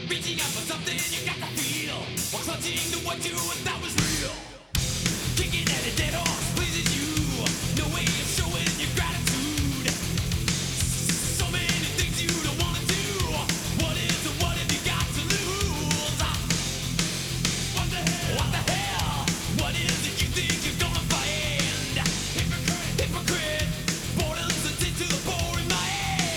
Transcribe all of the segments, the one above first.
Reaching out for something you got to feel, or clutching to what you thought was real. Kicking at a dead horse pleases you. No way of showing your gratitude. So many things you don't wanna do. What is and what have you got to lose? What the hell? What the hell? What is it you think you're gonna find? Hypocrite, hypocrite. Boredom's a tin to the boring mind.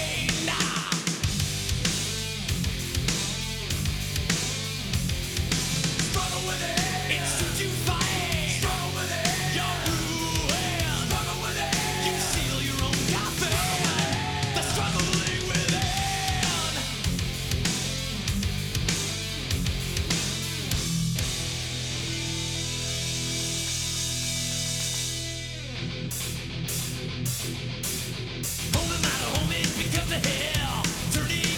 Struggle with it. It's what you find. Struggle with it. You're ruined. Struggle with it. You seal your own coffin. The struggling within. Holding out a home, it becomes a hell. Turning